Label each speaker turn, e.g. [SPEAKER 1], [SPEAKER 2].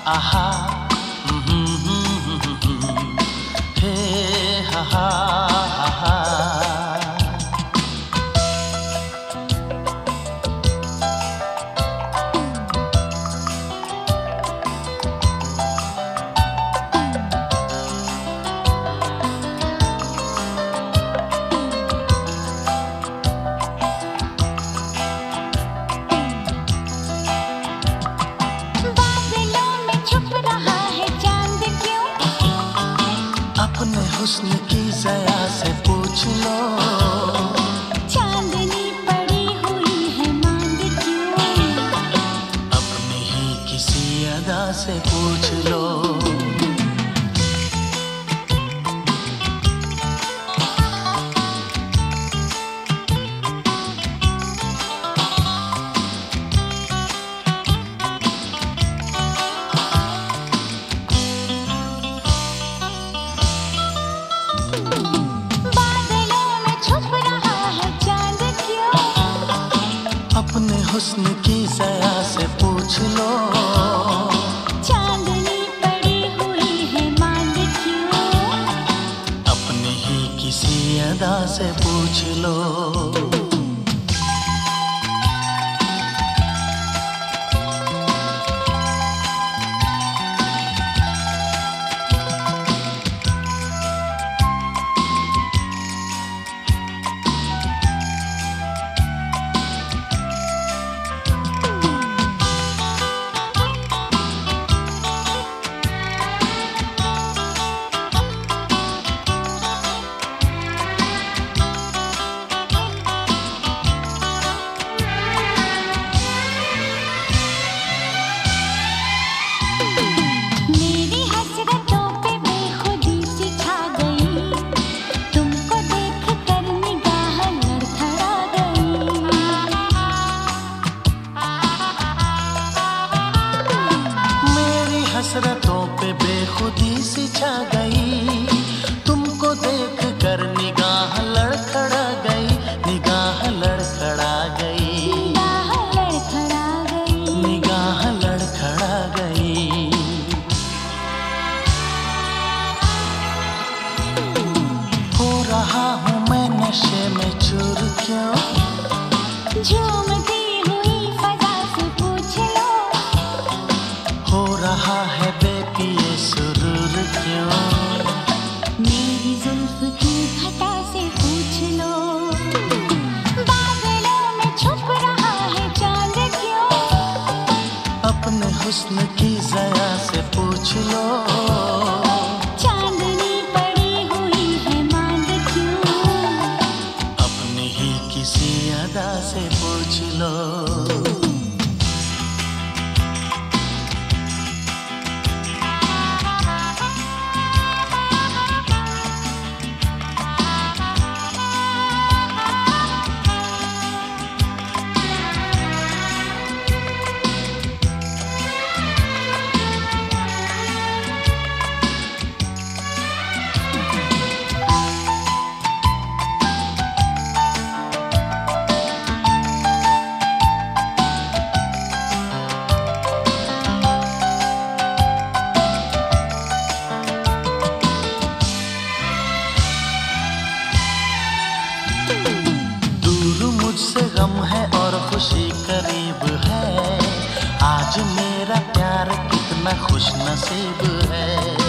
[SPEAKER 1] आहा हे हा हा हा। अपने हुस्न की ज़या से पूछ लो,
[SPEAKER 2] चांदनी पड़ी हुई है मांग क्यों?
[SPEAKER 1] अपनी ही किसी अदा से पूछ लो। अपने हुस्न की ज़या से पूछ लो,
[SPEAKER 2] चांदनी पड़ी हुई है मांग क्यों?
[SPEAKER 1] अपनी ही किसी अदा से पूछ लो। हसरतों पे बेखुदी सी छा गई, तुमको देख कर निगाह लड़खड़ा गई, निगाह लड़खड़ा गई, निगाह लड़खड़ा गई। हो रहा हूँ मैं नशे में चूर क्यों?
[SPEAKER 2] झूमती हुई फजा से पूछ लो,
[SPEAKER 1] हो रहा है बेपिए सुरूर क्यों?
[SPEAKER 2] मेरी जुल्फ की घटा से पूछ लो, बादलों में छुप रहा है चांद क्यों?
[SPEAKER 1] अपने हुस्न की ज़या से पूछ लो,
[SPEAKER 2] चांदनी पड़ी हुई है मांग क्यों?
[SPEAKER 1] अपनी ही किसी अदा से पूछ लो। मुझसे गम है और खुशी करीब है, आज मेरा प्यार कितना खुश नसीब है।